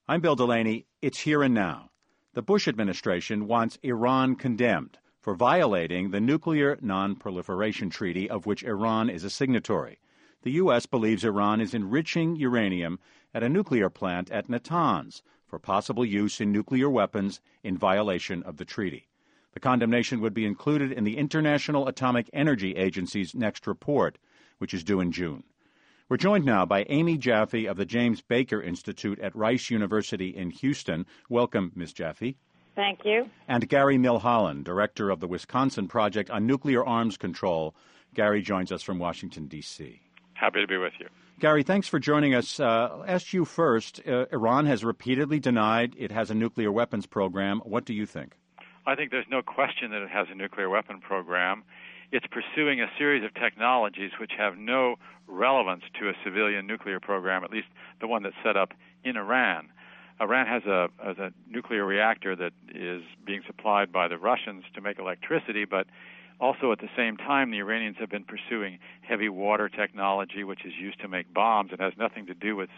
I'm Bill Delaney. It's here and now. The Bush administration wants Iran condemned for violating the Nuclear Non-Proliferation Treaty, of which Iran is a signatory. The U.S. believes Iran is enriching uranium at a nuclear plant at Natanz for possible use in nuclear weapons in violation of the treaty. The condemnation would be included in the International Atomic Energy Agency's next report, which is due in June. We're joined now by Amy Jaffe of the James Baker Institute at Rice University in Houston. Welcome, Ms. Jaffe. Thank you. And Gary Milholland, director of the Wisconsin Project on Nuclear Arms Control. Gary joins us from Washington, D.C. Happy to be with you. Gary, thanks for joining us. I'll ask you first. Iran has repeatedly denied it has a nuclear weapons program. What do you think? I think there's no question that it has a nuclear weapon program. It's pursuing a series of technologies which have no relevance to a civilian nuclear program, at least the one that's set up in Iran. Iran has a nuclear reactor that is being supplied by the Russians to make electricity, but also at the same time the Iranians have been pursuing heavy water technology, which is used to make bombs. It has nothing to do with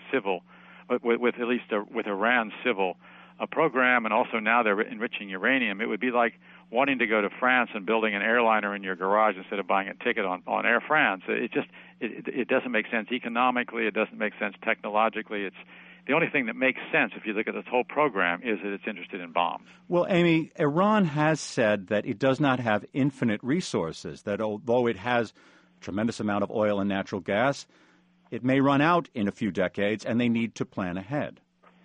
with Iran's civil program, and also now they're enriching uranium. It would be like wanting to go to France and building an airliner in your garage instead of buying a ticket on Air France. It doesn't make sense economically. It doesn't make sense technologically. It's the only thing that makes sense if you look at this whole program is that it's interested in bombs. Well, Amy, Iran has said that it does not have infinite resources, that although it has a tremendous amount of oil and natural gas, it may run out in a few decades, and they need to plan ahead.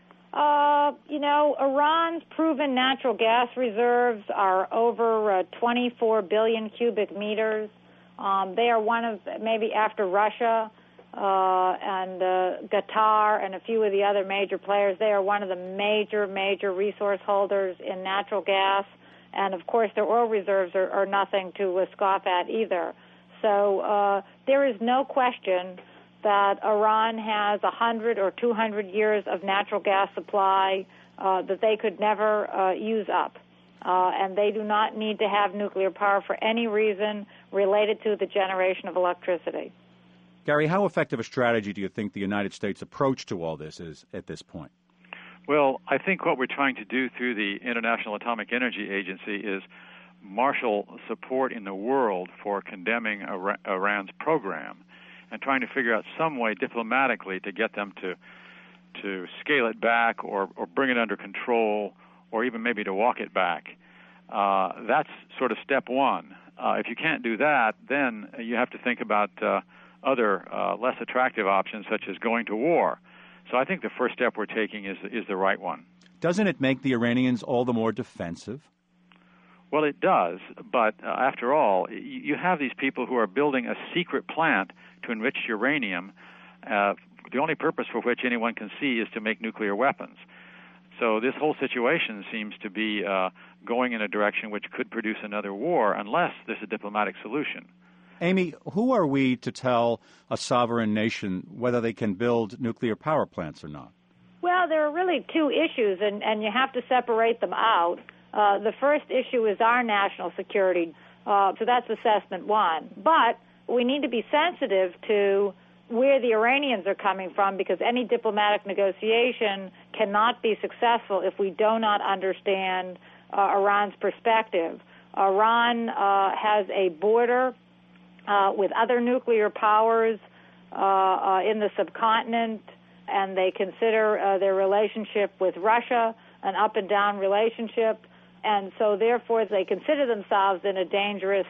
Iran's proven natural gas reserves are over 24 billion cubic meters. They are one of, maybe after Russia and Qatar and a few of the other major players, they are one of the major resource holders in natural gas. And, of course, their oil reserves are nothing to scoff at either. So there is no question that Iran has 100 or 200 years of natural gas supply that they could never use up. And they do not need to have nuclear power for any reason related to the generation of electricity. Gary, how effective a strategy do you think the United States' approach to all this is at this point? Well, I think what we're trying to do through the International Atomic Energy Agency is marshal support in the world for condemning Iran's program and trying to figure out some way diplomatically to get them to scale it back or bring it under control or even maybe to walk it back. That's sort of step one. If you can't do that, then you have to think about other less attractive options such as going to war. So I think the first step we're taking is the right one. Doesn't it make the Iranians all the more defensive? Well, it does, but after all, you have these people who are building a secret plant to enrich uranium, the only purpose for which anyone can see is to make nuclear weapons. So this whole situation seems to be going in a direction which could produce another war unless there's a diplomatic solution. Amy, who are we to tell a sovereign nation whether they can build nuclear power plants or not? Well, there are really two issues, and you have to separate them out. The first issue is our national security, so that's assessment one. But we need to be sensitive to where the Iranians are coming from, because any diplomatic negotiation cannot be successful if we do not understand Iran's perspective. Iran has a border with other nuclear powers in the subcontinent, and they consider their relationship with Russia an up-and-down relationship, and so therefore they consider themselves in a dangerous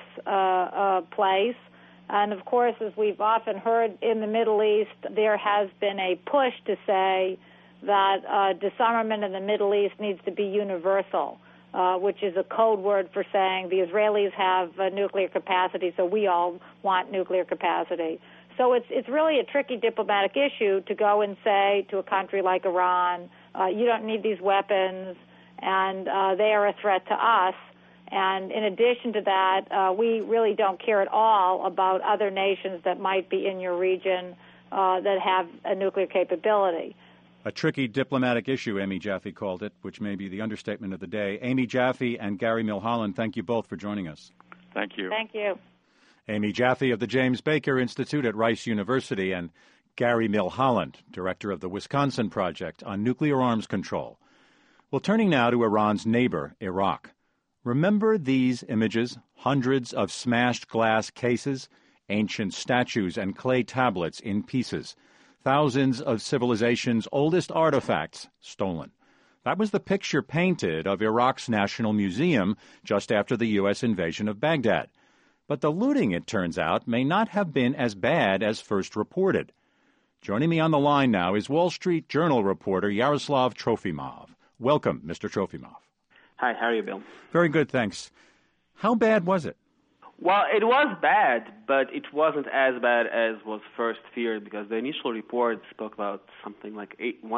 place. And, of course, as we've often heard in the Middle East, there has been a push to say that disarmament in the Middle East needs to be universal, which is a code word for saying the Israelis have nuclear capacity, so we all want nuclear capacity. So it's really a tricky diplomatic issue to go and say to a country like Iran, you don't need these weapons, and they are a threat to us. And in addition to that, we really don't care at all about other nations that might be in your region that have a nuclear capability. A tricky diplomatic issue, Amy Jaffe called it, which may be the understatement of the day. Amy Jaffe and Gary Milholland, thank you both for joining us. Thank you. Thank you. Amy Jaffe of the James Baker Institute at Rice University and Gary Milholland, director of the Wisconsin Project on Nuclear Arms Control. Well, turning now to Iran's neighbor, Iraq. Remember these images? Hundreds of smashed glass cases, ancient statues and clay tablets in pieces, thousands of civilization's oldest artifacts stolen. That was the picture painted of Iraq's National Museum just after the U.S. invasion of Baghdad. But the looting, it turns out, may not have been as bad as first reported. Joining me on the line now is Wall Street Journal reporter Yaroslav Trofimov. Welcome, Mr. Trofimov. Hi, how are you, Bill? Very good, thanks. How bad was it? Well, it was bad, but it wasn't as bad as was first feared, because the initial report spoke about something like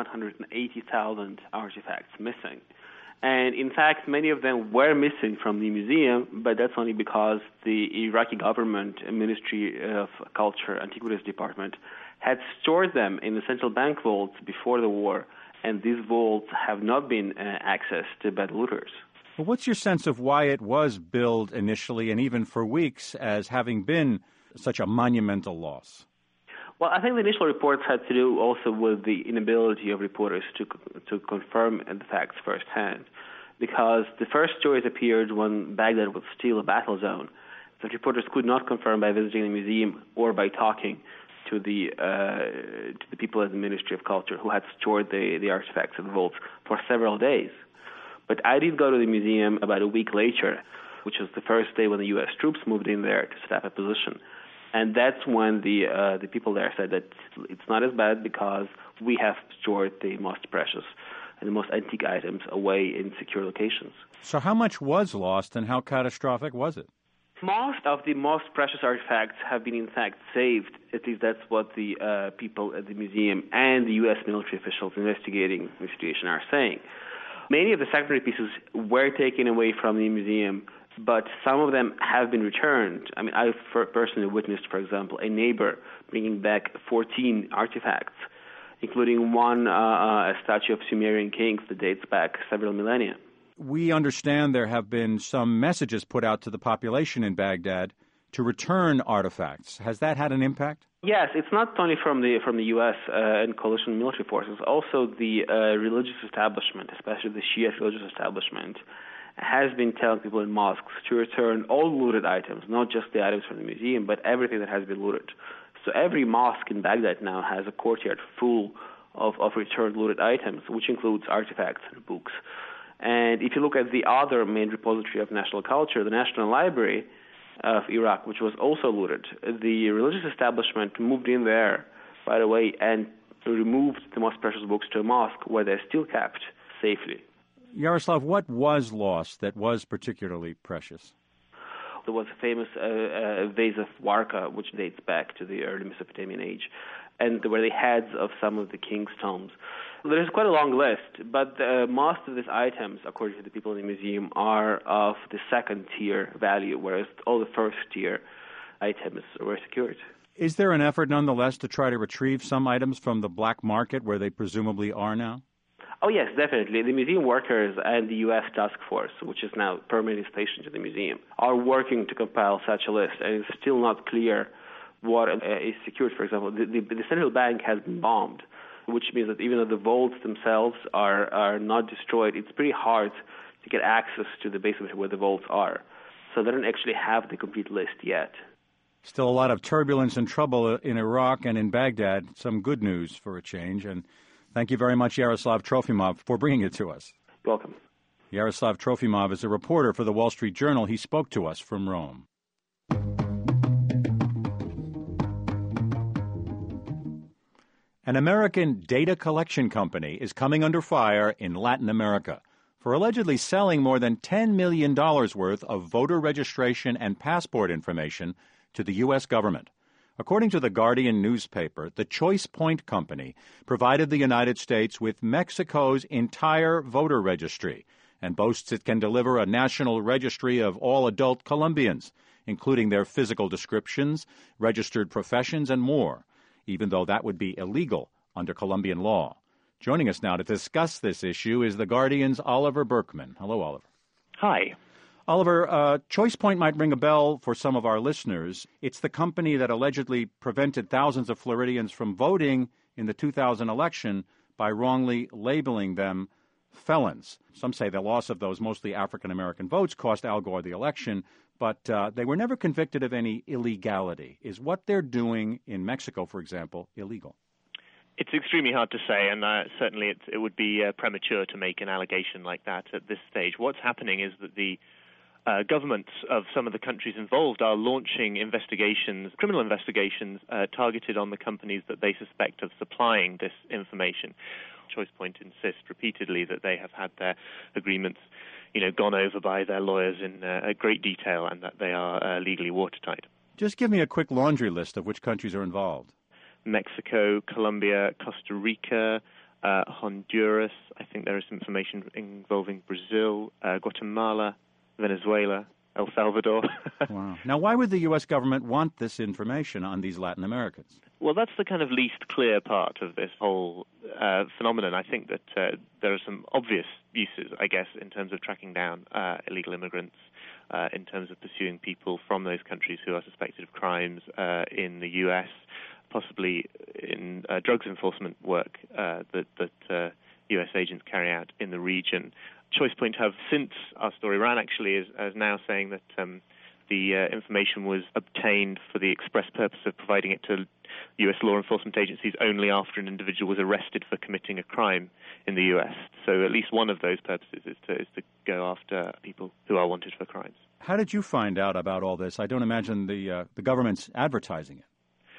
180,000 artifacts missing. And in fact, many of them were missing from the museum, but that's only because the Iraqi government, Ministry of Culture, Antiquities Department, had stored them in the central bank vaults before the war, and these vaults have not been accessed by the looters. Well, what's your sense of why it was billed initially and even for weeks as having been such a monumental loss? Well, I think the initial reports had to do also with the inability of reporters to confirm the facts firsthand, because the first stories appeared when Baghdad was still a battle zone. The reporters could not confirm by visiting the museum or by talking to the people at the Ministry of Culture who had stored the artifacts in the vaults for several days. But I did go to the museum about a week later, which was the first day when the U.S. troops moved in there to set up a position. And that's when the people there said that it's not as bad because we have stored the most precious and the most antique items away in secure locations. So how much was lost and how catastrophic was it? Most of the most precious artifacts have been, in fact, saved. At least that's what the people at the museum and the U.S. military officials investigating the situation are saying. Many of the secondary pieces were taken away from the museum, but some of them have been returned. I mean, I personally witnessed, for example, a neighbor bringing back 14 artifacts, including one a statue of Sumerian kings that dates back several millennia. We understand there have been some messages put out to the population in Baghdad to return artifacts. Has that had an impact? Yes, it's not only from the U.S. And coalition military forces. Also, the religious establishment, especially the Shia religious establishment, has been telling people in mosques to return all looted items, not just the items from the museum, but everything that has been looted. So every mosque in Baghdad now has a courtyard full of returned looted items, which includes artifacts and books. And if you look at the other main repository of national culture, the National Library of Iraq, which was also looted, the religious establishment moved in there right away and removed the most precious books to a mosque where they're still kept safely. Yaroslav, what was lost that was particularly precious? There was a famous vase of Warka, which dates back to the early Mesopotamian age, and there were the heads of some of the king's tombs. There's quite a long list, but most of these items, according to the people in the museum, are of the second-tier value, whereas all the first-tier items were secured. Is there an effort, nonetheless, to try to retrieve some items from the black market where they presumably are now? Oh, yes, definitely. The museum workers and the U.S. task force, which is now permanently stationed in the museum, are working to compile such a list, and it's still not clear what is secured. For example, the central bank has been bombed, which means that even though the vaults themselves are not destroyed, it's pretty hard to get access to the basement where the vaults are. So they don't actually have the complete list yet. Still a lot of turbulence and trouble in Iraq and in Baghdad. Some good news for a change. And thank you very much, Yaroslav Trofimov, for bringing it to us. You're welcome. Yaroslav Trofimov is a reporter for the Wall Street Journal. He spoke to us from Rome. An American data collection company is coming under fire in Latin America for allegedly selling more than $10 million worth of voter registration and passport information to the U.S. government. According to the Guardian newspaper, the Choice Point Company provided the United States with Mexico's entire voter registry and boasts it can deliver a national registry of all adult Colombians, including their physical descriptions, registered professions, and more, even though that would be illegal under Colombian law. Joining us now to discuss this issue is The Guardian's Oliver Burkeman. Hello, Oliver. Hi. Oliver, Choice Point might ring a bell for some of our listeners. It's the company that allegedly prevented thousands of Floridians from voting in the 2000 election by wrongly labeling them felons. Some say the loss of those mostly African-American votes cost Al Gore the election, but they were never convicted of any illegality. Is what they're doing in Mexico, for example, illegal? It's extremely hard to say, and certainly it would be premature to make an allegation like that at this stage. What's happening is that the governments of some of the countries involved are launching investigations, criminal investigations, targeted on the companies that they suspect of supplying this information. Choice Point insists repeatedly that they have had their agreements, gone over by their lawyers in great detail, and that they are legally watertight. Just give me a quick laundry list of which countries are involved. Mexico, Colombia, Costa Rica, Honduras. I think there is some information involving Brazil, Guatemala, Venezuela, El Salvador. Wow. Now, why would the U.S. government want this information on these Latin Americans? Well, that's the kind of least clear part of this whole phenomenon. I think that there are some obvious uses, I guess, in terms of tracking down illegal immigrants, in terms of pursuing people from those countries who are suspected of crimes in the U.S., possibly in drugs enforcement work that U.S. agents carry out in the region. Choice Point have, since our story ran, actually, is now saying that the information was obtained for the express purpose of providing it to U.S. law enforcement agencies only after an individual was arrested for committing a crime in the U.S. So at least one of those purposes is to go after people who are wanted for crimes. How did you find out about all this? I don't imagine the government's advertising it.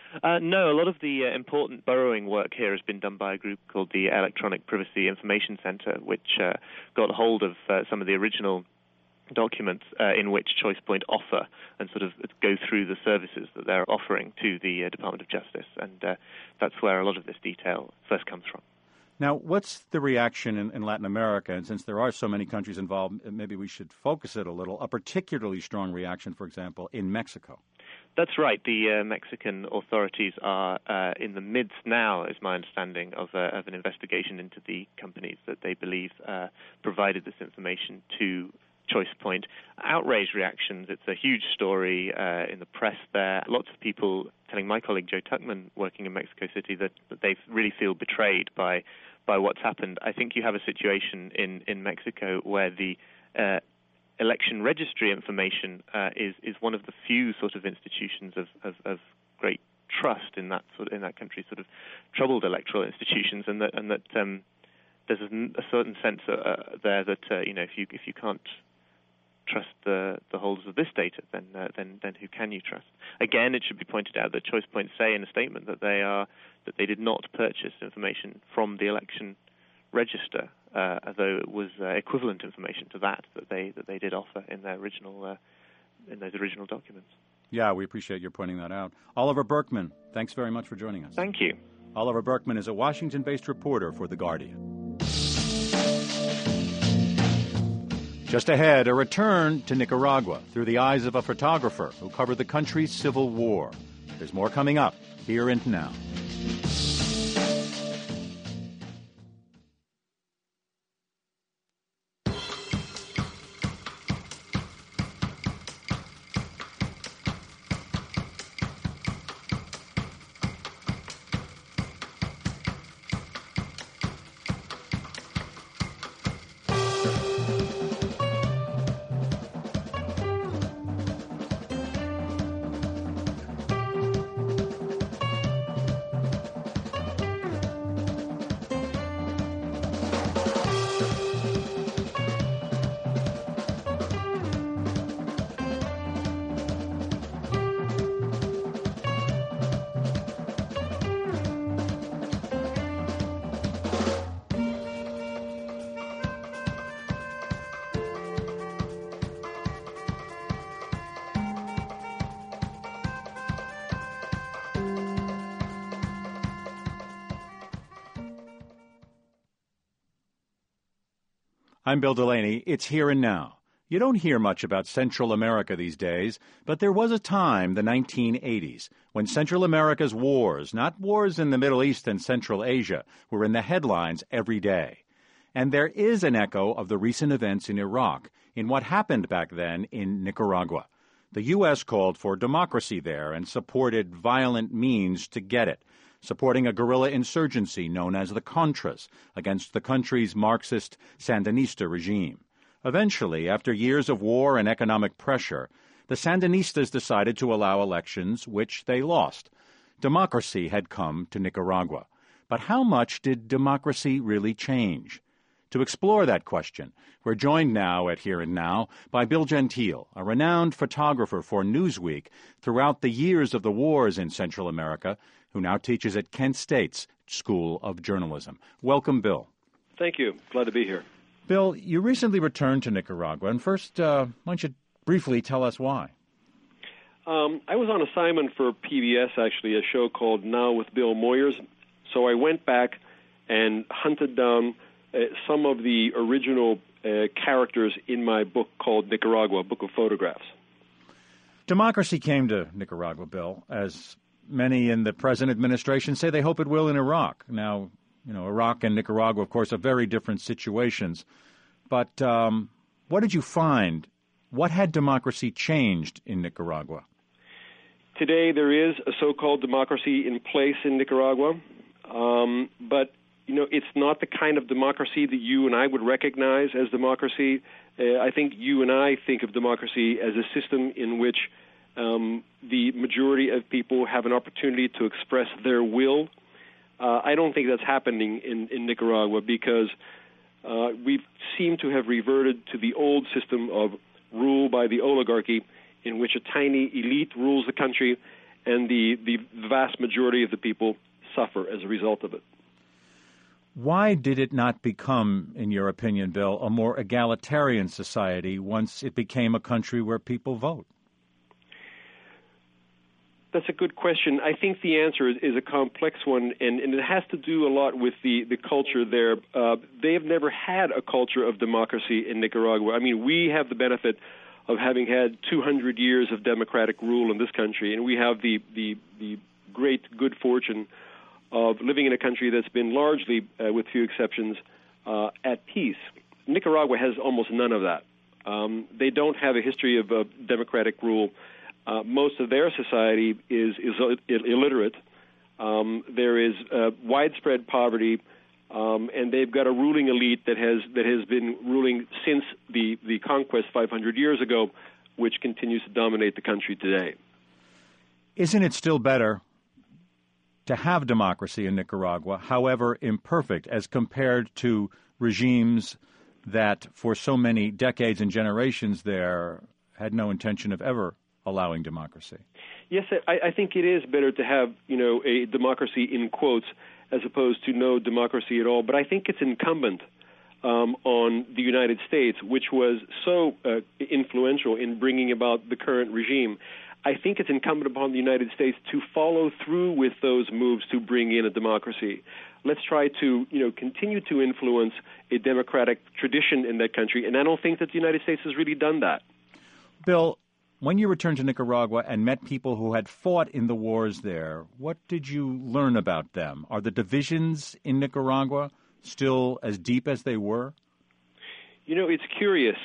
No, a lot of the important burrowing work here has been done by a group called the Electronic Privacy Information Center, which got hold of some of the original documents in which Choice Point offer and sort of go through the services that they're offering to the Department of Justice. And that's where a lot of this detail first comes from. Now, what's the reaction in Latin America? And since there are so many countries involved, maybe we should focus it a little. A particularly strong reaction, for example, in Mexico. That's right. The Mexican authorities are in the midst now, is my understanding, of an investigation into the companies that they believe provided this information to Choice Point. Outraged reactions. It's a huge story in the press there. Lots of people telling my colleague Joe Tuckman, working in Mexico City, that they really feel betrayed by what's happened. I think you have a situation in Mexico where the election registry information is one of the few sort of institutions of great trust in that country's sort of troubled electoral institutions, and that there's a certain sense there that if you can't trust the holders of this data, then who can you trust? Again, it should be pointed out that Choice Point say in a statement that they did not purchase information from the election register, although it was equivalent information to that they did offer in their original in those original documents. Yeah, we appreciate your pointing that out. Oliver Burkeman, thanks very much for joining us. Thank you. Oliver Burkeman is a Washington-based reporter for The Guardian. Just ahead, a return to Nicaragua through the eyes of a photographer who covered the country's civil war. There's more coming up here and now. I'm Bill Delaney. It's Here and Now. You don't hear much about Central America these days, but there was a time, the 1980s, when Central America's wars, not wars in the Middle East and Central Asia, were in the headlines every day. And there is an echo of the recent events in Iraq, in what happened back then in Nicaragua. The U.S. called for democracy there and supported violent means to get it, supporting a guerrilla insurgency known as the Contras against the country's Marxist Sandinista regime. Eventually, after years of war and economic pressure, the Sandinistas decided to allow elections, which they lost. Democracy had come to Nicaragua. But how much did democracy really change? To explore that question, we're joined now at Here and Now by Bill Gentile, a renowned photographer for Newsweek throughout the years of the wars in Central America, who now teaches at Kent State's School of Journalism. Welcome, Bill. Thank you. Glad to be here. Bill, you recently returned to Nicaragua, and first, why don't you briefly tell us why? I was on assignment for PBS, actually, a show called Now with Bill Moyers. So I went back and hunted down some of the original characters in my book called Nicaragua, a book of photographs. Democracy came to Nicaragua, Bill, as many in the present administration say they hope it will in Iraq. Now, Iraq and Nicaragua, of course, are very different situations. But what did you find? What had democracy changed in Nicaragua? Today, there is a so-called democracy in place in Nicaragua, but it's not the kind of democracy that you and I would recognize as democracy. I think you and I think of democracy as a system in which the majority of people have an opportunity to express their will. I don't think that's happening in Nicaragua because we seem to have reverted to the old system of rule by the oligarchy, in which a tiny elite rules the country and the vast majority of the people suffer as a result of it. Why did it not become, in your opinion, Bill, a more egalitarian society once it became a country where people vote? That's a good question. I think the answer is a complex one, and it has to do a lot with the culture there. They have never had a culture of democracy in Nicaragua. I mean, we have the benefit of having had 200 years of democratic rule in this country, and we have the great good fortune of living in a country that's been largely, with few exceptions, at peace. Nicaragua has almost none of that. They don't have a history of democratic rule. Most of their society is illiterate. There is widespread poverty, and they've got a ruling elite that has been ruling since the conquest 500 years ago, which continues to dominate the country today. Isn't it still better to have democracy in Nicaragua, however imperfect, as compared to regimes that for so many decades and generations there had no intention of ever allowing democracy? Yes, I think it is better to have, a democracy in quotes as opposed to no democracy at all. But I think it's incumbent on the United States, which was so influential in bringing about the current regime. I think it's incumbent upon the United States to follow through with those moves to bring in a democracy. Let's try to, continue to influence a democratic tradition in that country. And I don't think that the United States has really done that. Bill, when you returned to Nicaragua and met people who had fought in the wars there, what did you learn about them? Are the divisions in Nicaragua still as deep as they were? It's curious.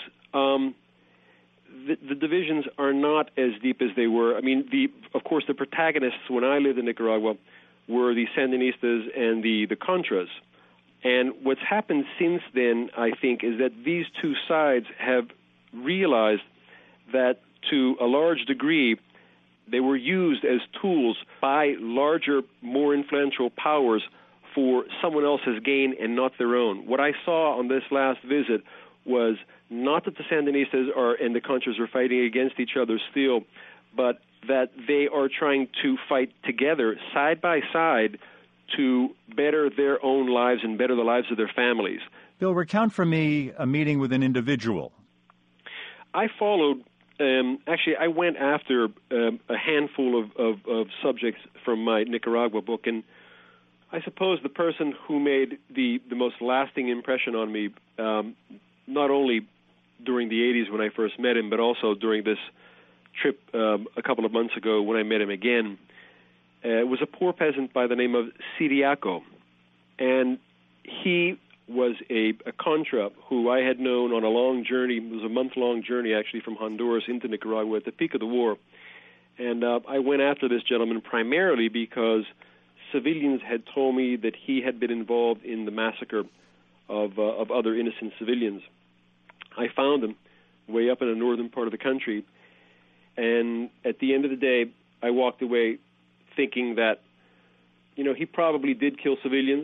The divisions are not as deep as they were. I mean, of course, the protagonists when I lived in Nicaragua were the Sandinistas and the Contras. And what's happened since then, I think, is that these two sides have realized that to a large degree they were used as tools by larger, more influential powers for someone else's gain and not their own. What I saw on this last visit was not that the Sandinistas and the Contras are fighting against each other still, but that they are trying to fight together, side by side, to better their own lives and better the lives of their families. Bill, recount for me a meeting with an individual. I followed, actually I went after a handful of subjects from my Nicaragua book, and I suppose the person who made the most lasting impression on me, not only during the 80s when I first met him, but also during this trip a couple of months ago when I met him again, was a poor peasant by the name of Siriaco. And he was a Contra who I had known on a long journey. It was a month-long journey, actually, from Honduras into Nicaragua at the peak of the war. And I went after this gentleman primarily because civilians had told me that he had been involved in the massacre of other innocent civilians. I found him way up in the northern part of the country, and at the end of the day, I walked away thinking that, he probably did kill civilians,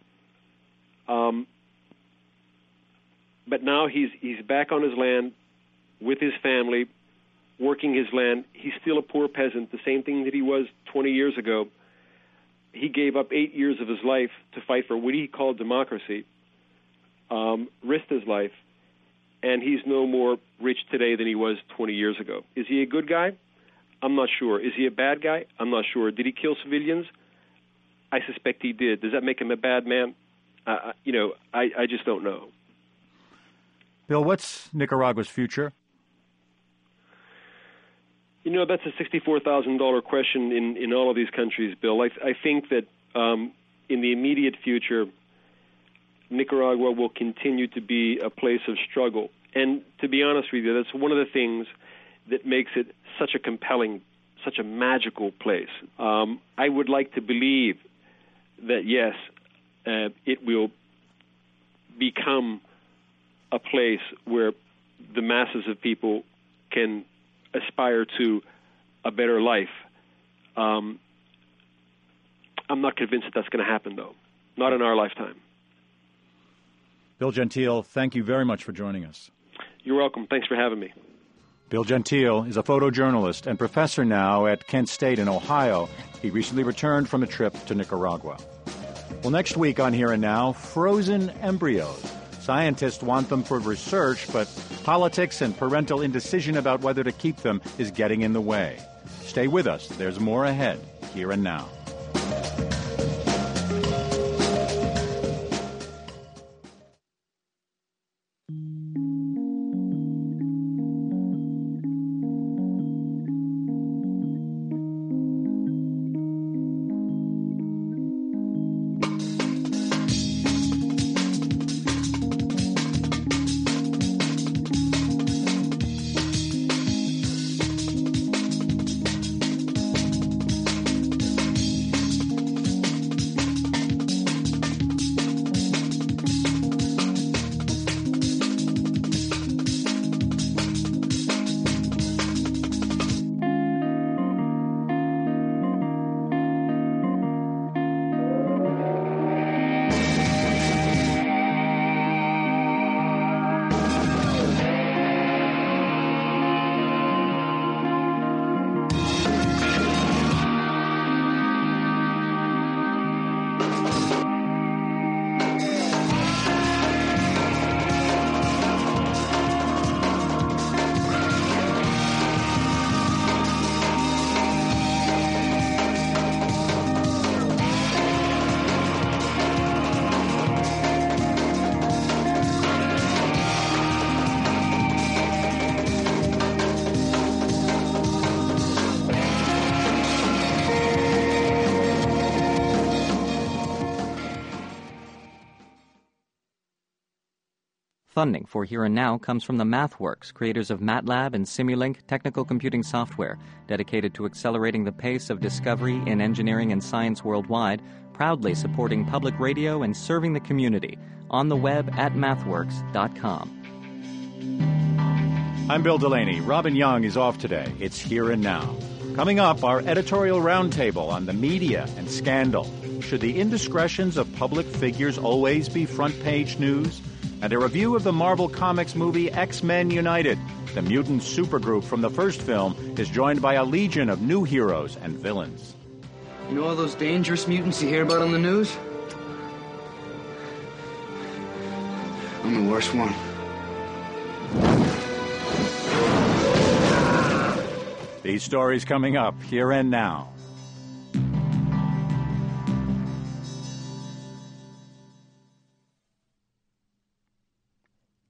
but now he's back on his land with his family, working his land. He's still a poor peasant, the same thing that he was 20 years ago. He gave up 8 years of his life to fight for what he called democracy, risked his life, and he's no more rich today than he was 20 years ago. Is he a good guy? I'm not sure. Is he a bad guy? I'm not sure. Did he kill civilians? I suspect he did. Does that make him a bad man? I just don't know. Bill, what's Nicaragua's future? That's a $64,000 question in all of these countries, Bill. I think that in the immediate future, Nicaragua will continue to be a place of struggle. And to be honest with you, that's one of the things that makes it such a compelling, such a magical place. I would like to believe that, yes, it will become a place where the masses of people can aspire to a better life. I'm not convinced that that's going to happen, though. Not in our lifetime. Bill Gentile, thank you very much for joining us. You're welcome. Thanks for having me. Bill Gentile is a photojournalist and professor now at Kent State in Ohio. He recently returned from a trip to Nicaragua. Well, next week on Here and Now, frozen embryos. Scientists want them for research, but politics and parental indecision about whether to keep them is getting in the way. Stay with us. There's more ahead. Here and Now. Funding for Here and Now comes from the MathWorks, creators of MATLAB and Simulink technical computing software, dedicated to accelerating the pace of discovery in engineering and science worldwide, proudly supporting public radio and serving the community. On the web at mathworks.com. I'm Bill Delaney. Robin Young is off today. It's Here and Now. Coming up, our editorial roundtable on the media and scandal. Should the indiscretions of public figures always be front-page news? And a review of the Marvel Comics movie X-Men United. The mutant supergroup from the first film is joined by a legion of new heroes and villains. You know all those dangerous mutants you hear about on the news? I'm the worst one. These stories coming up Here and Now.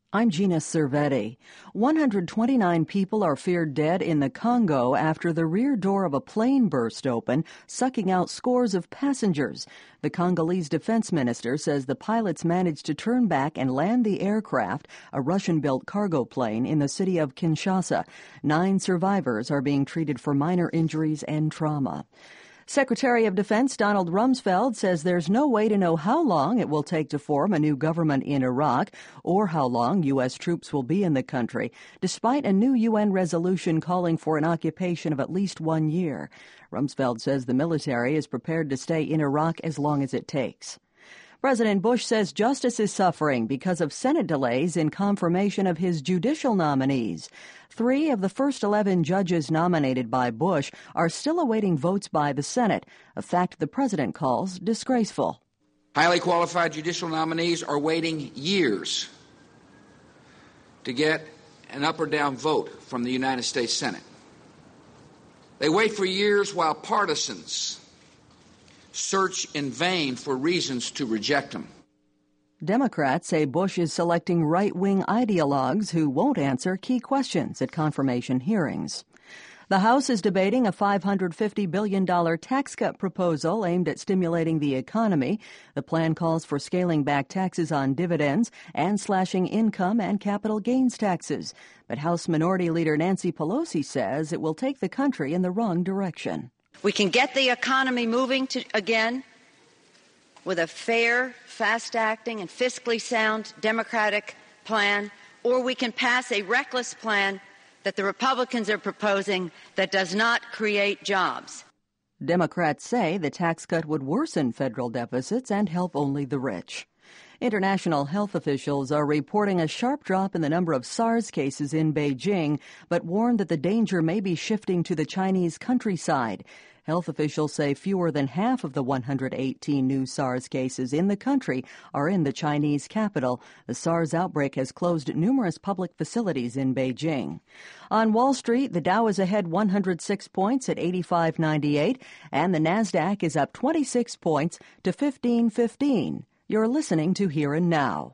I'm Gina Cervetti. 129 people are feared dead in the Congo after the rear door of a plane burst open, sucking out scores of passengers. The Congolese defense minister says the pilots managed to turn back and land the aircraft, a Russian-built cargo plane, in the city of Kinshasa. 9 survivors are being treated for minor injuries and trauma. Secretary of Defense Donald Rumsfeld says there's no way to know how long it will take to form a new government in Iraq or how long U.S. troops will be in the country, despite a new UN resolution calling for an occupation of at least 1 year. Rumsfeld says the military is prepared to stay in Iraq as long as it takes. President Bush says justice is suffering because of Senate delays in confirmation of his judicial nominees. 3 of the first 11 judges nominated by Bush are still awaiting votes by the Senate, a fact the president calls disgraceful. Highly qualified judicial nominees are waiting years to get an up or down vote from the United States Senate. They wait for years while partisans search in vain for reasons to reject them. Democrats say Bush is selecting right-wing ideologues who won't answer key questions at confirmation hearings. The House is debating a $550 billion tax cut proposal aimed at stimulating the economy. The plan calls for scaling back taxes on dividends and slashing income and capital gains taxes. But House Minority Leader Nancy Pelosi says it will take the country in the wrong direction. We can get the economy moving again with a fair, fast-acting, and fiscally sound Democratic plan, or we can pass a reckless plan that the Republicans are proposing that does not create jobs. Democrats say the tax cut would worsen federal deficits and help only the rich. International health officials are reporting a sharp drop in the number of SARS cases in Beijing, but warn that the danger may be shifting to the Chinese countryside. Health officials say fewer than half of the 118 new SARS cases in the country are in the Chinese capital. The SARS outbreak has closed numerous public facilities in Beijing. On Wall Street, the Dow is ahead 106 points at 85.98, and the Nasdaq is up 26 points to 1515. You're listening to Here and Now.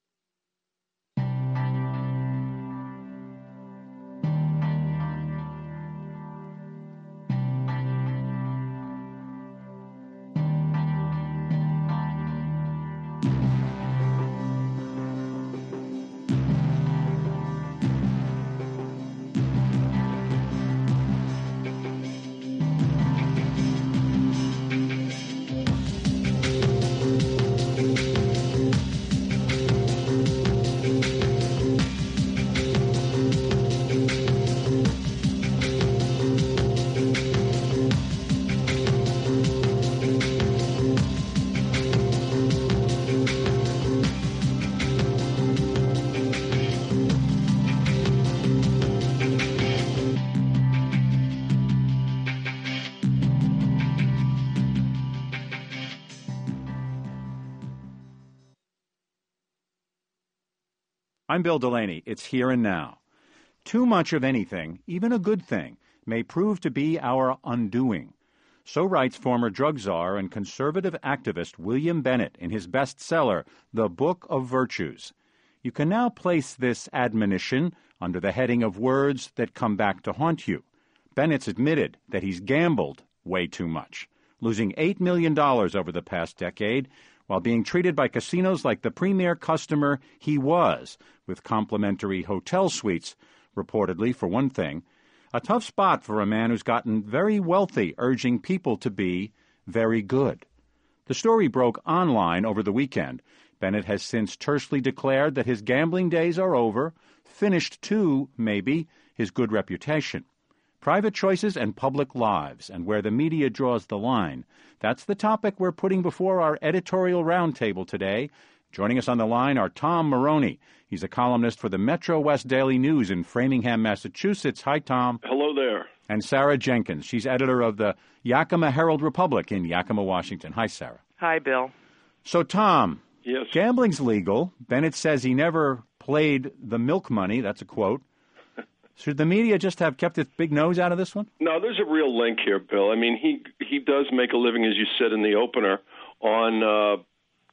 I'm Bill Delaney. It's Here and Now. Too much of anything, even a good thing, may prove to be our undoing. So writes former drug czar and conservative activist William Bennett in his bestseller, The Book of Virtues. You can now place this admonition under the heading of words that come back to haunt you. Bennett's admitted that he's gambled way too much, losing $8 million over the past decade, while being treated by casinos like the premier customer he was, with complimentary hotel suites, reportedly, for one thing. A tough spot for a man who's gotten very wealthy, urging people to be very good. The story broke online over the weekend. Bennett has since tersely declared that his gambling days are over, finished too, maybe, his good reputation. Private choices and public lives, and where the media draws the line. That's the topic we're putting before our editorial roundtable today. Joining us on the line are Tom Maroney. He's a columnist for the Metro West Daily News in Framingham, Massachusetts. Hi, Tom. Hello there. And Sarah Jenkins. She's editor of the Yakima Herald Republic in Yakima, Washington. Hi, Sarah. Hi, Bill. So, Tom, yes. Gambling's legal. Bennett says he never played the milk money. That's a quote. Should the media just have kept its big nose out of this one? No, there's a real link here, Bill. I mean, he does make a living, as you said in the opener, on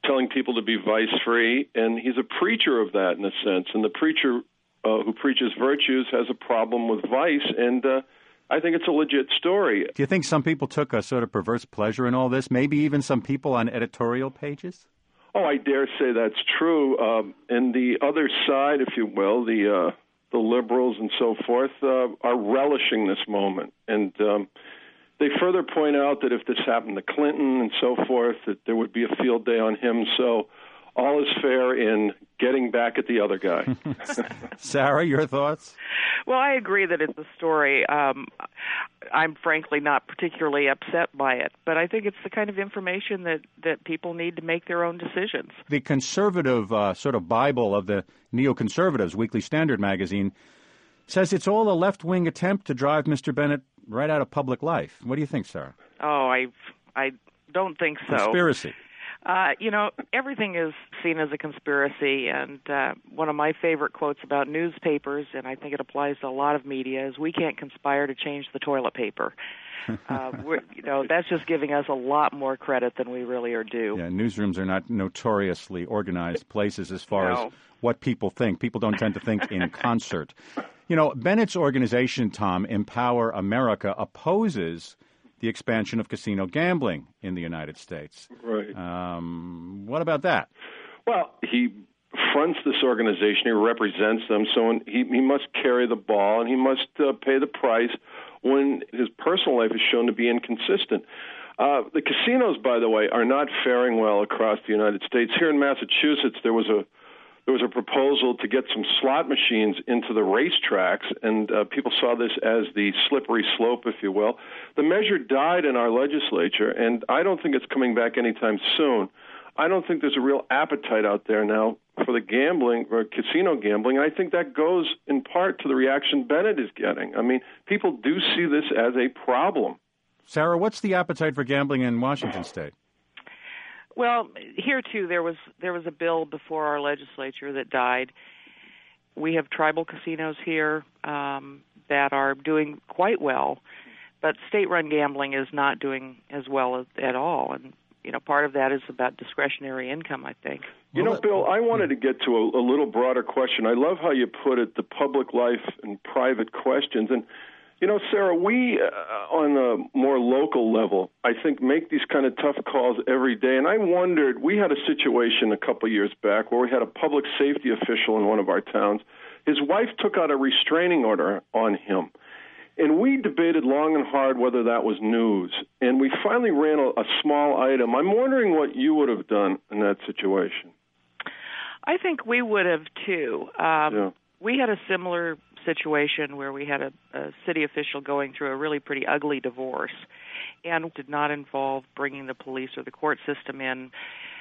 telling people to be vice-free, and he's a preacher of that in a sense. And the preacher who preaches virtues has a problem with vice, and I think it's a legit story. Do you think some people took a sort of perverse pleasure in all this? Maybe even some people on editorial pages? Oh, I dare say that's true. And the other side, if you will, the liberals and so forth, are relishing this moment. And they further point out that if this happened to Clinton and so forth, that there would be a field day on him. So all is fair in getting back at the other guy. Sarah, your thoughts? Well, I agree that it's a story. I'm frankly not particularly upset by it, but I think it's the kind of information that people need to make their own decisions. The conservative sort of Bible of the neoconservatives, Weekly Standard magazine, says it's all a left-wing attempt to drive Mr. Bennett right out of public life. What do you think, Sarah? Oh, I don't think so. Conspiracy. Everything is seen as a conspiracy, and one of my favorite quotes about newspapers, and I think it applies to a lot of media, is we can't conspire to change the toilet paper. That's just giving us a lot more credit than we really are due. Yeah, newsrooms are not notoriously organized places as far as what people think. People don't tend to think in concert. Bennett's organization, Tom, Empower America, opposes the expansion of casino gambling in the United States. Right. What about that? Well, he fronts this organization. He represents them, so he must carry the ball, and he must pay the price when his personal life is shown to be inconsistent. The casinos, by the way, are not faring well across the United States. Here in Massachusetts, there was a proposal to get some slot machines into the racetracks, and people saw this as the slippery slope, if you will. The measure died in our legislature, and I don't think it's coming back anytime soon. I don't think there's a real appetite out there now for the gambling or casino gambling. I think that goes in part to the reaction Bennett is getting. I mean, people do see this as a problem. Sarah, what's the appetite for gambling in Washington State? Well, here, too, there was a bill before our legislature that died. We have tribal casinos here that are doing quite well, but state-run gambling is not doing as well at all. And, part of that is about discretionary income, I think. Bill, I wanted to get to a little broader question. I love how you put it, the public life and private questions. And Sarah, we, on a more local level, I think make these kind of tough calls every day. And I wondered, we had a situation a couple of years back where we had a public safety official in one of our towns. His wife took out a restraining order on him. And we debated long and hard whether that was news. And we finally ran a small item. I'm wondering what you would have done in that situation. I think we would have, too. We had a similar situation where we had a city official going through a really pretty ugly divorce, and it did not involve bringing the police or the court system in.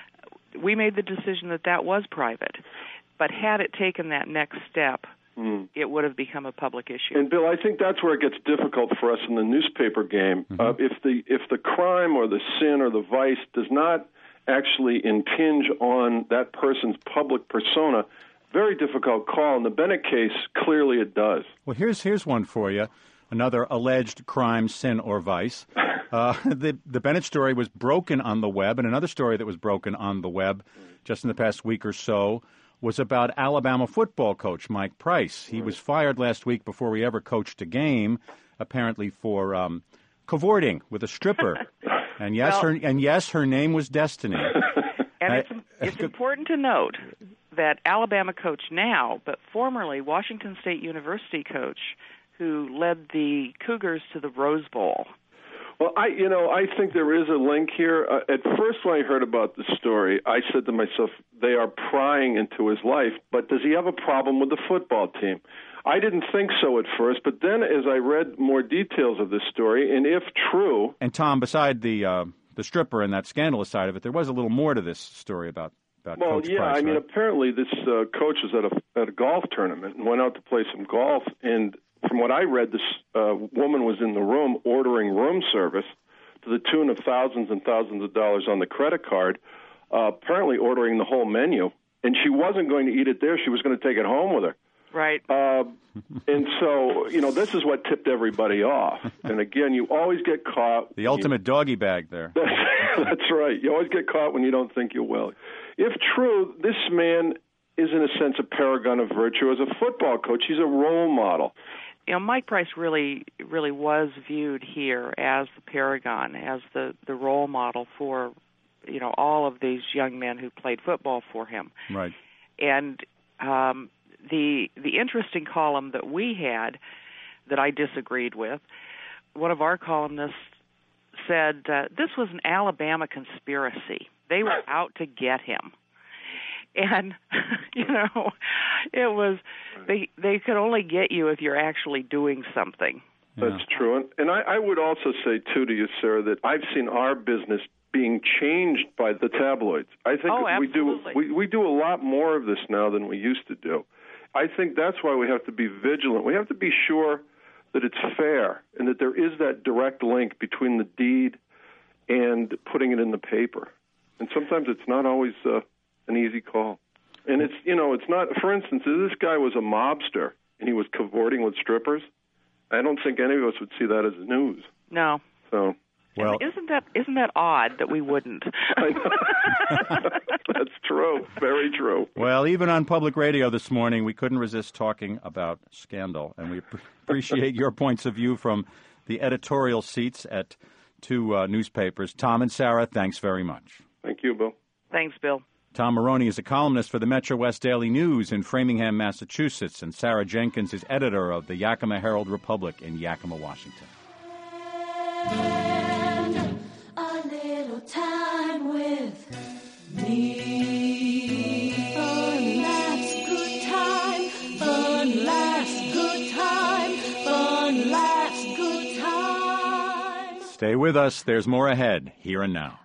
We made the decision that was private, but had it taken that next step, it would have become a public issue. And Bill, I think that's where it gets difficult for us in the newspaper game. If the crime or the sin or the vice does not actually impinge on that person's public persona, very difficult call. In the Bennett case, clearly it does. Well, here's one for you. Another alleged crime, sin, or vice. The Bennett story was broken on the web, and another story that was broken on the web just in the past week or so was about Alabama football coach Mike Price. He was fired last week before he ever coached a game, apparently for cavorting with a stripper. And yes, her name was Destiny. And it's important to note that Alabama coach now, but formerly Washington State University coach, who led the Cougars to the Rose Bowl. Well, I think there is a link here. At first, when I heard about the story, I said to myself, they are prying into his life, but does he have a problem with the football team? I didn't think so at first, but then as I read more details of this story, and if true... And Tom, beside the stripper and that scandalous side of it, there was a little more to this story about Coach Price, I mean, right? apparently this coach was at a golf tournament and went out to play some golf, and from what I read, this woman was in the room ordering room service to the tune of thousands and thousands of dollars on the credit card, apparently ordering the whole menu, and she wasn't going to eat it there. She was going to take it home with her. Right. And so, this is what tipped everybody off. And again, you always get caught. The ultimate doggy bag there. That's right. You always get caught when you don't think you will. If true, this man is in a sense a paragon of virtue as a football coach. He's a role model. You know, Mike Price really was viewed here as the paragon, as the role model for, you know, all of these young men who played football for him. Right. And the interesting column that we had that I disagreed with, one of our columnists said this was an Alabama conspiracy. They were out to get him. And, you know, it was, they could only get you if you're actually doing something. That's true. And I would also say, too, to you, Sarah, that I've seen our business being changed by the tabloids. I think we do a lot more of this now than we used to do. I think that's why we have to be vigilant. We have to be sure that it's fair and that there is that direct link between the deed and putting it in the paper. And sometimes it's not always an easy call. And it's, you know, it's not, for instance, if this guy was a mobster and he was cavorting with strippers, I don't think any of us would see that as news. No. So, well, isn't that odd that we wouldn't? That's true. Very true. Well, even on public radio this morning, we couldn't resist talking about scandal, and we appreciate your points of view from the editorial seats at two newspapers. Tom and Sarah, thanks very much. Thank you, Bill. Thanks, Bill. Tom Maroney is a columnist for the Metro West Daily News in Framingham, Massachusetts, and Sarah Jenkins is editor of the Yakima Herald Republic in Yakima, Washington. And a little time with me. Fun laughs, good time. Fun laughs, good time. Fun laughs, good time. Stay with us. There's more ahead, here and now.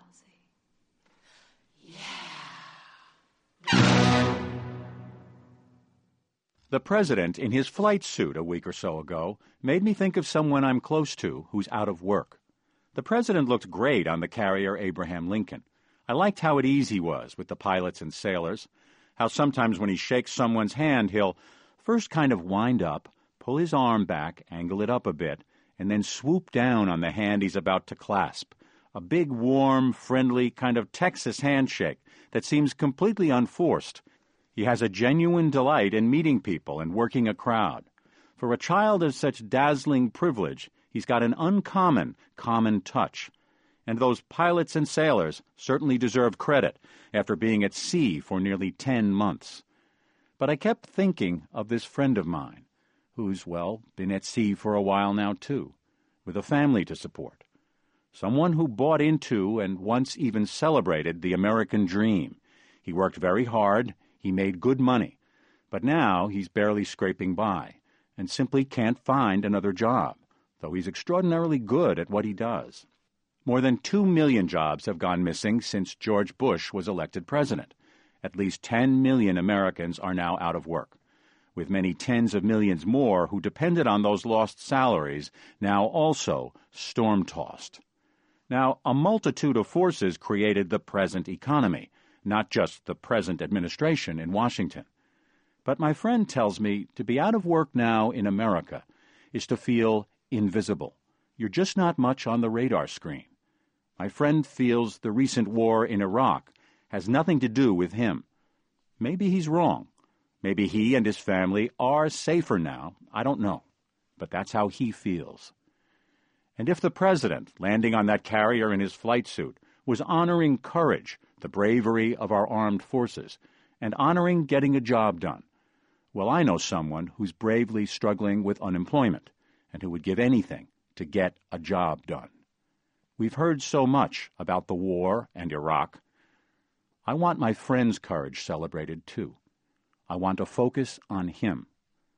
The president, in his flight suit a week or so ago, made me think of someone I'm close to who's out of work. The president looked great on the carrier Abraham Lincoln. I liked how at ease he was with the pilots and sailors, how sometimes when he shakes someone's hand, he'll first kind of wind up, pull his arm back, angle it up a bit, and then swoop down on the hand he's about to clasp. A big, warm, friendly, kind of Texas handshake that seems completely unforced. He has a genuine delight in meeting people and working a crowd. For a child of such dazzling privilege, he's got an uncommon, common touch. And those pilots and sailors certainly deserve credit after being at sea for nearly 10 months. But I kept thinking of this friend of mine, who's, well, been at sea for a while now, too, with a family to support. Someone who bought into and once even celebrated the American dream. He worked very hard. He made good money, but now he's barely scraping by and simply can't find another job, though he's extraordinarily good at what he does. More than 2 million jobs have gone missing since George Bush was elected president. At least 10 million Americans are now out of work, with many tens of millions more who depended on those lost salaries now also storm-tossed. Now, a multitude of forces created the present economy, not just the present administration in Washington. But my friend tells me to be out of work now in America is to feel invisible. You're just not much on the radar screen. My friend feels the recent war in Iraq has nothing to do with him. Maybe he's wrong. Maybe he and his family are safer now. I don't know. But that's how he feels. And if the president, landing on that carrier in his flight suit, was honoring courage, the bravery of our armed forces, and honoring getting a job done, well, I know someone who's bravely struggling with unemployment and who would give anything to get a job done. We've heard so much about the war and Iraq. I want my friend's courage celebrated, too. I want to focus on him.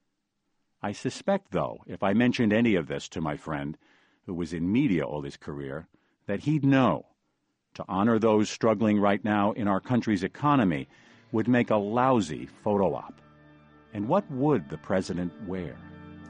I suspect, though, if I mentioned any of this to my friend, who was in media all his career, that he'd know. To honor those struggling right now in our country's economy would make a lousy photo op. And what would the president wear?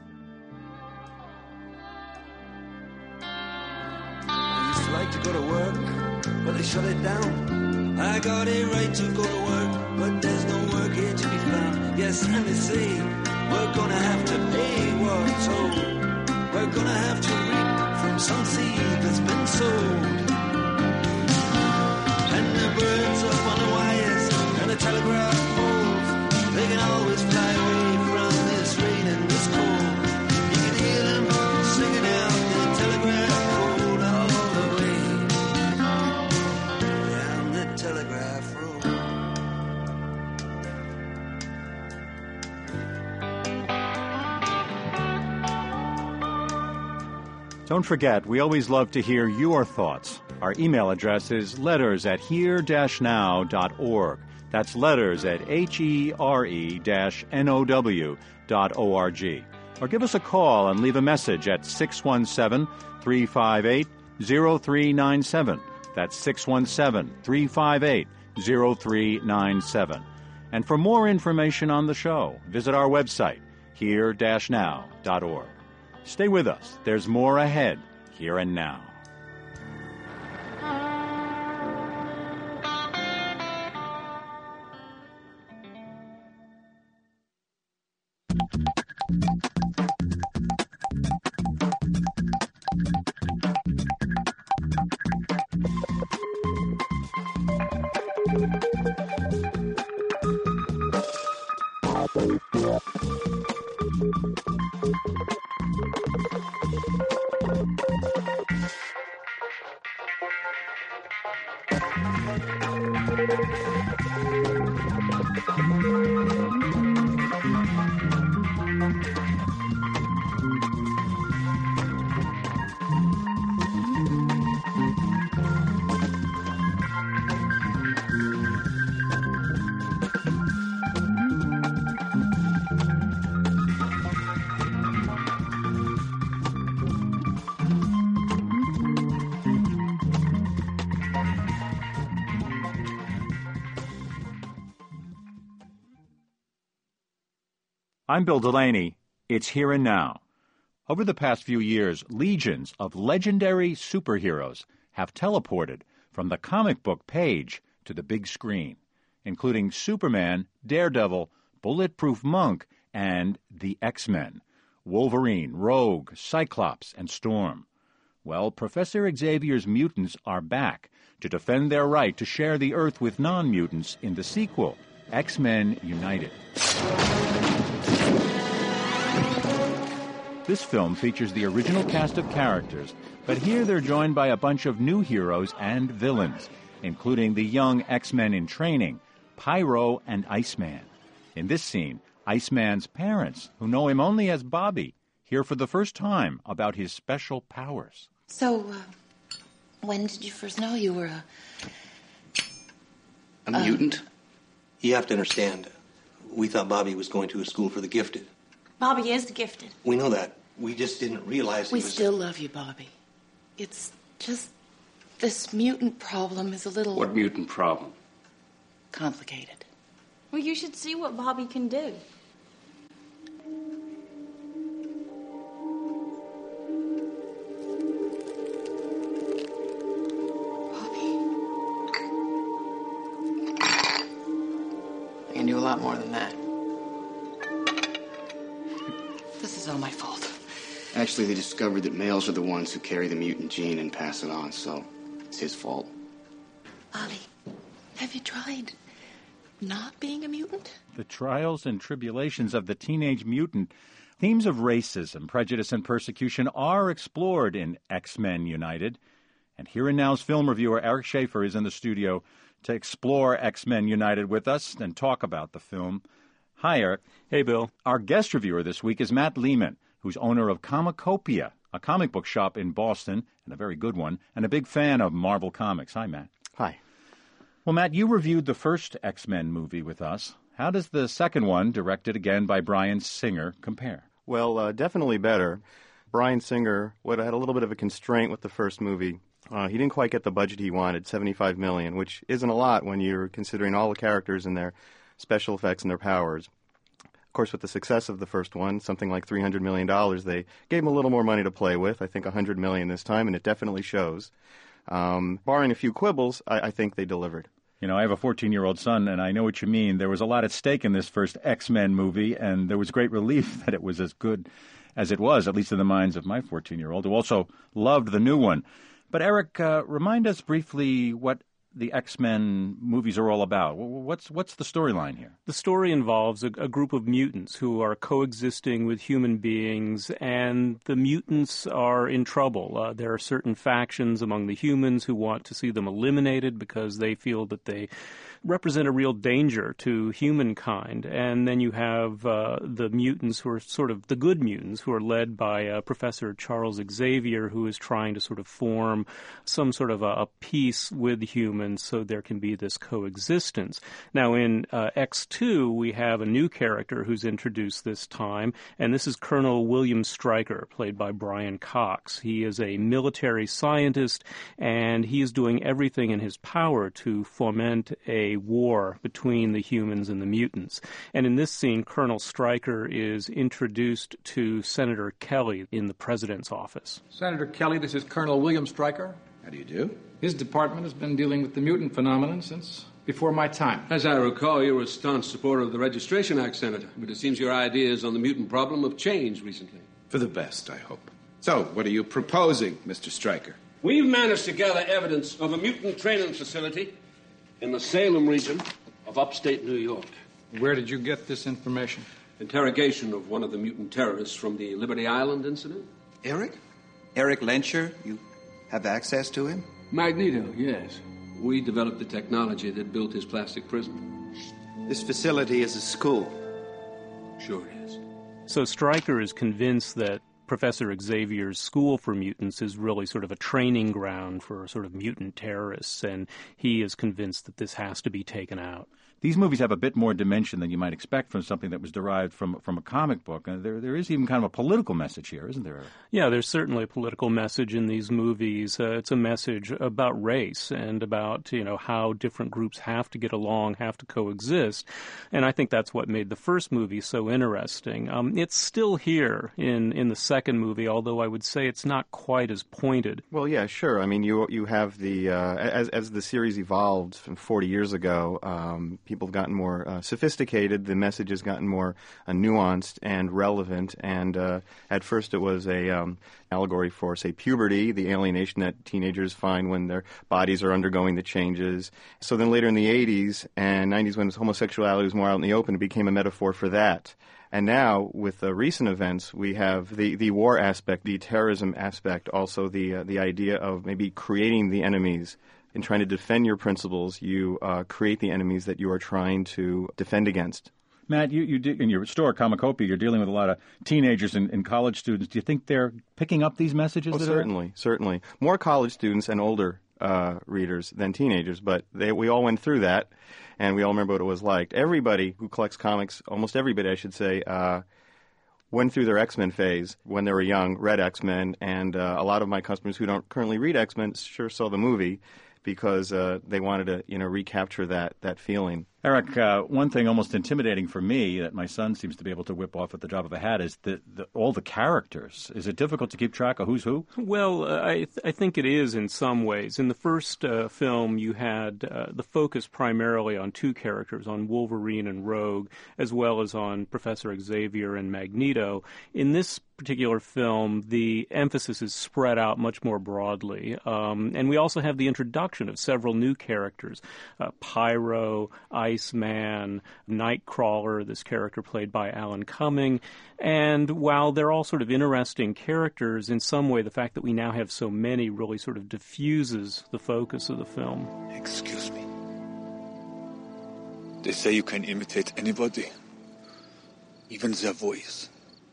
I used to like to go to work, but they shut it down. I got a right to go to work, but there's no work here to be found. Yes, and they say we're gonna have to pay what's owed. We're gonna have to reap from some seed that's been sowed. birds up on the wires and the telegraph poles. They can always fly away from this rain and this cold. You can hear them singing out the telegraph code all the way down the telegraph road. Don't forget, we always love to hear your thoughts. Our email address is letters@here-now.org. That's letters at HERE-NOW.org. Or give us a call and leave a message at 617-358-0397. That's 617-358-0397. And for more information on the show, visit our website, here-now.org. Stay with us. There's more ahead, here and now. I'm Bill Delaney. It's Here and Now. Over the past few years, legions of legendary superheroes have teleported from the comic book page to the big screen, including Superman, Daredevil, Bulletproof Monk, and the X-Men, Wolverine, Rogue, Cyclops, and Storm. Well, Professor Xavier's mutants are back to defend their right to share the Earth with non-mutants in the sequel, X-Men United. This film features the original cast of characters, but here they're joined by a bunch of new heroes and villains, including the young X-Men in training, Pyro and Iceman. In this scene, Iceman's parents, who know him only as Bobby, hear for the first time about his special powers. So, when did you first know you were a mutant? You have to understand, we thought Bobby was going to a school for the gifted. Bobby is gifted. We know that. We just didn't realize We still love you, Bobby. It's just this mutant problem is a little... What mutant problem? Complicated. Well, you should see what Bobby can do. I can do a lot more than that. This is all my fault. Actually, they discovered that males are the ones who carry the mutant gene and pass it on, so it's his fault. Ollie, have you tried not being a mutant? The trials and tribulations of the teenage mutant. Themes of racism, prejudice, and persecution are explored in X-Men United. And Here and Now's film reviewer Eric Schaefer is in the studio to explore X-Men United with us and talk about the film. Hi, Eric. Hey, Bill. Our guest reviewer this week is Matt Lehman, who's owner of Comicopia, a comic book shop in Boston, and a very good one, and a big fan of Marvel Comics. Hi, Matt. Hi. Well, Matt, you reviewed the first X-Men movie with us. How does the second one, directed again by Bryan Singer, compare? Well, definitely better. Bryan Singer had a little bit of a constraint with the first movie. He didn't quite get the budget he wanted, $75 million, which isn't a lot when you're considering all the characters and their special effects and their powers. Of course, with the success of the first one, something like $300 million, they gave him a little more money to play with. I think $100 million this time, and it definitely shows. Barring a few quibbles, I think they delivered. You know, I have a 14-year-old son, and I know what you mean. There was a lot at stake in this first X-Men movie, and there was great relief that it was as good as it was, at least in the minds of my 14-year-old, who also loved the new one. But, Eric, remind us briefly what the X-Men movies are all about? What's the storyline here? The story involves a group of mutants who are coexisting with human beings, and the mutants are in trouble. There are certain factions among the humans who want to see them eliminated because they feel that they represent a real danger to humankind. And then you have the mutants who are sort of the good mutants, who are led by Professor Charles Xavier, who is trying to sort of form some sort of a peace with humans so there can be this coexistence. Now in X2, we have a new character who's introduced this time, and this is Colonel William Stryker, played by Brian Cox. He is a military scientist, and he is doing everything in his power to foment a war between the humans and the mutants. And in this scene, Colonel Stryker is introduced to Senator Kelly in the president's office. Senator Kelly, this is Colonel William Stryker. How do you do? His department has been dealing with the mutant phenomenon since before my time. As I recall, you were a staunch supporter of the Registration Act, Senator. But it seems your ideas on the mutant problem have changed recently. For the best, I hope. So, what are you proposing, Mr. Stryker? We've managed to gather evidence of a mutant training facility in the Salem region of upstate New York. Where did you get this information? Interrogation of one of the mutant terrorists from the Liberty Island incident. Eric? Eric Lencher? You have access to him? Magneto, yes. We developed the technology that built his plastic prison. This facility is a school. Sure it is. So Stryker is convinced that Professor Xavier's School for Mutants is really sort of a training ground for sort of mutant terrorists, and he is convinced that this has to be taken out. These movies have a bit more dimension than you might expect from something that was derived from a comic book. And there is even kind of a political message here, isn't there? Yeah, there's certainly a political message in these movies. It's a message about race and about, how different groups have to get along, have to coexist. And I think that's what made the first movie so interesting. It's still here in the second movie, although I would say it's not quite as pointed. Well, yeah, sure. I mean, you have the as the series evolved from 40 years ago, people have gotten more sophisticated. The message has gotten more nuanced and relevant. And at first it was a allegory for, say, puberty, the alienation that teenagers find when their bodies are undergoing the changes. So then later in the 80s and 90s, when homosexuality was more out in the open, it became a metaphor for that. And now, with recent events, we have the war aspect, the terrorism aspect, also the idea of maybe creating the enemies. In trying to defend your principles, you create the enemies that you are trying to defend against. Matt, you in your store, Comicopia, you're dealing with a lot of teenagers and college students. Do you think they're picking up these messages? Oh, certainly. More college students and older readers than teenagers, but we all went through that, and we all remember what it was like. Everybody who collects comics, almost everybody, I should say, went through their X-Men phase when they were young, read X-Men, and a lot of my customers who don't currently read X-Men sure saw the movie because they wanted to, recapture that feeling. Eric, one thing almost intimidating for me that my son seems to be able to whip off at the drop of a hat is all the characters. Is it difficult to keep track of who's who? Well, I think it is in some ways. In the first film, you had the focus primarily on two characters, on Wolverine and Rogue, as well as on Professor Xavier and Magneto. In this particular film, the emphasis is spread out much more broadly. And we also have the introduction of several new characters, Pyro, Iceman, Nightcrawler, this character played by Alan Cumming. And while they're all sort of interesting characters, in some way the fact that we now have so many really sort of diffuses the focus of the film. Excuse me. They say you can imitate anybody, even their voice.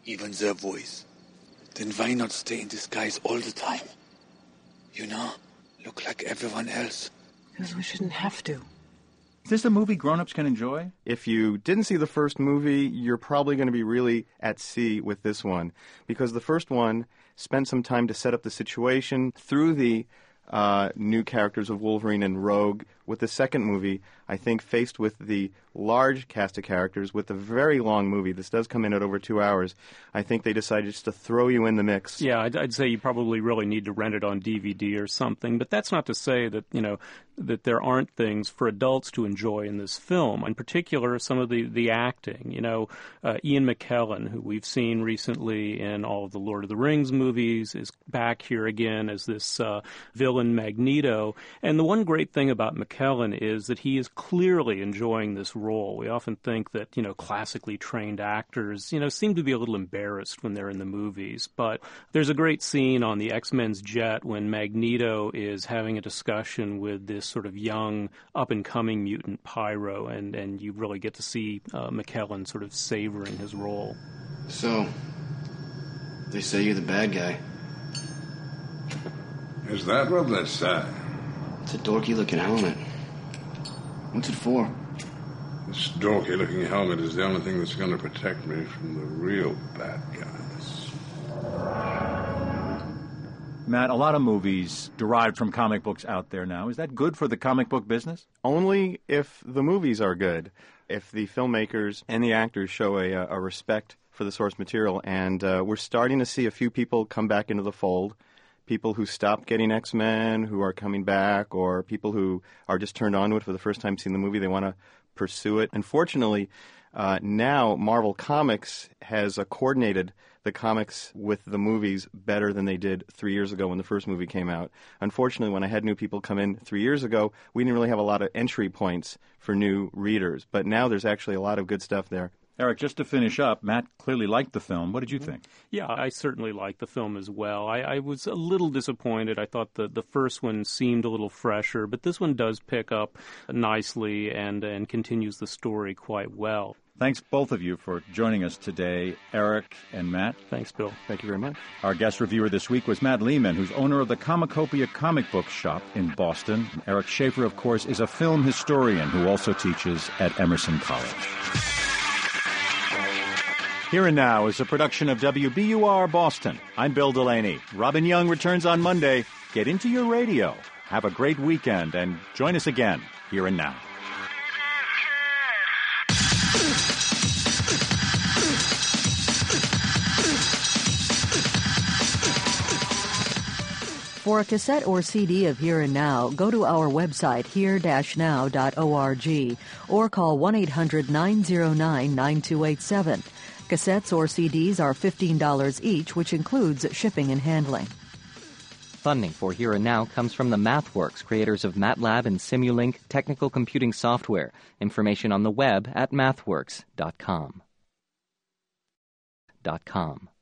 Then why not stay in disguise all the time? Look like everyone else. Because we shouldn't have to. Is this a movie grown-ups can enjoy? If you didn't see the first movie, you're probably going to be really at sea with this one, because the first one spent some time to set up the situation through the new characters of Wolverine and Rogue. With the second movie, I think faced with the large cast of characters, with a very long movie, this does come in at over 2 hours, I think they decided just to throw you in the mix. Yeah, I'd say you probably really need to rent it on DVD or something, but that's not to say that, that there aren't things for adults to enjoy in this film. In particular, some of the acting. Ian McKellen, who we've seen recently in all of the Lord of the Rings movies, is back here again as this villain Magneto. And the one great thing about McKellen McKellen is that he is clearly enjoying this role. We often think that, classically trained actors, seem to be a little embarrassed when they're in the movies. But there's a great scene on the X-Men's jet when Magneto is having a discussion with this sort of young, up-and-coming mutant Pyro, and you really get to see McKellen sort of savoring his role. So, they say you're the bad guy. Is that what they say? It's a dorky-looking helmet. What's it for? This dorky-looking helmet is the only thing that's going to protect me from the real bad guys. Matt, a lot of movies derived from comic books out there now. Is that good for the comic book business? Only if the movies are good. If the filmmakers and the actors show a respect for the source material. And we're starting to see a few people come back into the fold. People who stopped getting X-Men, who are coming back, or people who are just turned on to it for the first time seeing the movie. They want to pursue it. Unfortunately, now Marvel Comics has coordinated the comics with the movies better than they did 3 years ago when the first movie came out. Unfortunately, when I had new people come in 3 years ago, we didn't really have a lot of entry points for new readers. But now there's actually a lot of good stuff there. Eric, just to finish up, Matt clearly liked the film. What did you think? Yeah, I certainly liked the film as well. I was a little disappointed. I thought the first one seemed a little fresher, but this one does pick up nicely and continues the story quite well. Thanks, both of you, for joining us today, Eric and Matt. Thanks, Bill. Thank you very much. Our guest reviewer this week was Matt Lehman, who's owner of the Comicopia comic book shop in Boston. Eric Schaefer, of course, is a film historian who also teaches at Emerson College. Here and Now is a production of WBUR Boston. I'm Bill Delaney. Robin Young returns on Monday. Get into your radio. Have a great weekend, and join us again, Here and Now. For a cassette or CD of Here and Now, go to our website, here-now.org, or call 1-800-909-9287. Cassettes or CDs are $15 each, which includes shipping and handling. Funding for Here and Now comes from the MathWorks, creators of MATLAB and Simulink technical computing software. Information on the web at mathworks.com.